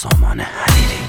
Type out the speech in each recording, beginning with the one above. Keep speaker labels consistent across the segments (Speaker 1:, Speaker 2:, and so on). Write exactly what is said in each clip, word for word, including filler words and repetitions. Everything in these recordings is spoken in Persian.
Speaker 1: سامان حریری.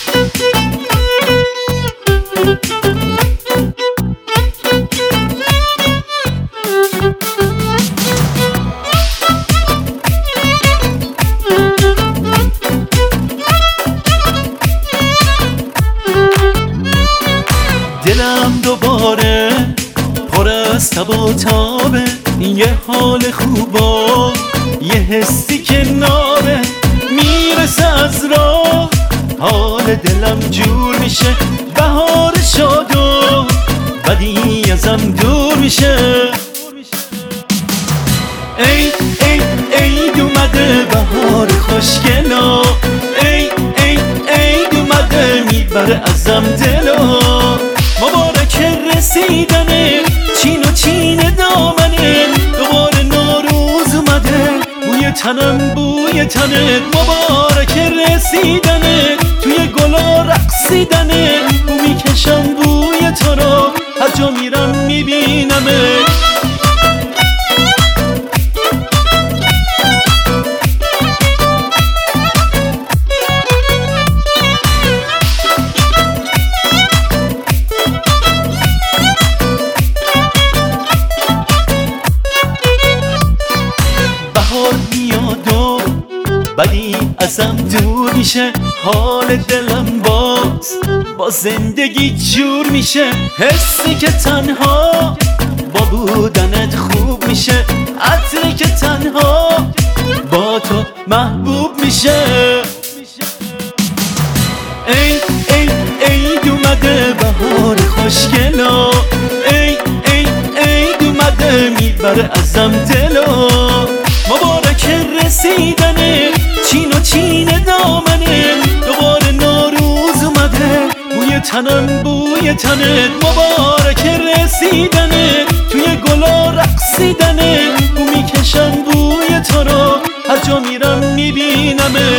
Speaker 2: دلم دوباره پر از تب و تابه، یه حال خوبا یه حسی که نابه، میرسه از راه حال دلم جور میشه، بهار شاد و بدی ازم دور میشه. ای ای عید اومده بهار خوشگلا، ای ای عید اومده میبره ازم دلا، مبارک رسیدنه چین و چین دامنه، دوباره نوروز اومده بوی تنم بوی تنت، مبارک رسیدنه توی گلا رقصیدنه، بو میکشم بوی تو رو هر جا میرم میبینمه. میاد و بدی ازم دور میشه، حال دلم باز با زندگی جور میشه، حسی که تنها با بودنت خوب میشه، عطری که تنها با تو محبوب میشه. ای ای عید اومده بهار خوشگلا، ای ای عید اومده میبره ازم دلا، مبارک رسیدنه چین و چین دامنه، دوباره نوروز اومده بوی تنم بوی تنت، مبارک رسیدنه توی گلا رقصیدنه، بو میکشم بوی تو رو هر جا میرم میبینمه.